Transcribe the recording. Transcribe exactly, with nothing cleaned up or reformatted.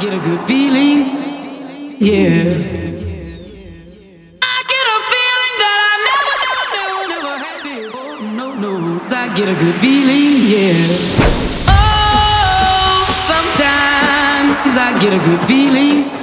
get a good feeling, yeah. I get a feeling that I never, never, never had before. No, no, I get a good feeling, yeah. Oh, sometimes I get a good feeling.